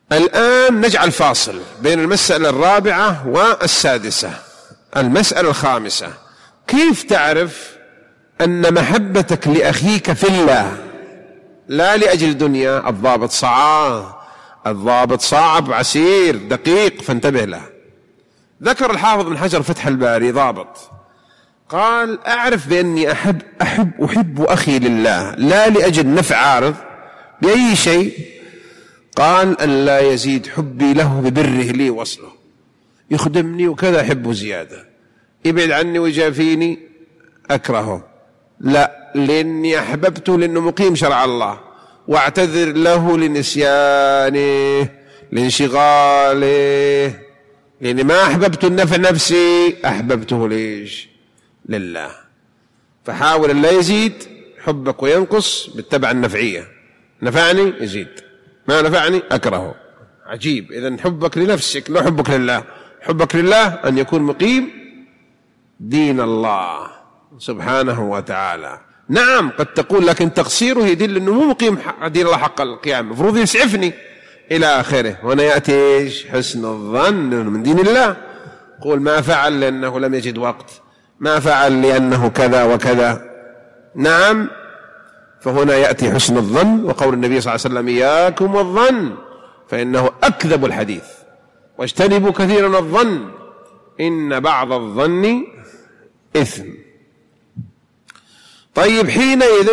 الآن نجعل فاصل بين المسألة الرابعة والسادسة. المسألة الخامسة: كيف تعرف أن محبتك لأخيك في الله لا لأجل دنيا؟ الضابط صعب عسير دقيق، فانتبه له. ذكر الحافظ بن حجر فتح الباري ضابط، قال: أعرف بأني أحب أخي لله لا لأجل نفع عارض بأي شيء. قال: أن لا يزيد حبي له ببره لي وصله، يخدمني وكذا أحبه زيادة، يبعد عني ويجافيني أكرهه، لا، لأني أحببته لأنه مقيم شرع الله، واعتذر له لنسيانه لانشغاله، لأني ما أحببت النفع نفسي، أحببته ليش؟ لله. فحاول أن لا يزيد حبك وينقص بالتبع النفعية، نفعني يزيد، ما نفعني أكرهه. عجيب. إذن حبك لنفسك لا حبك لله. حبك لله أن يكون مقيم دين الله سبحانه وتعالى. نعم قد تقول لكن تقصيره يدل أنه مو مقيم دين الله حق القيام، المفروض يسعفني إلى آخره. هنا يأتي حسن الظن من دين الله. قول ما فعل لأنه لم يجد وقت، ما فعل لأنه كذا وكذا. نعم، فهنا يأتي حسن الظن. وقول النبي صلى الله عليه وسلم: إياكم والظن فإنه أكذب الحديث، واجتنبوا كثيرا الظن إن بعض الظن إثم. طيب، حينئذ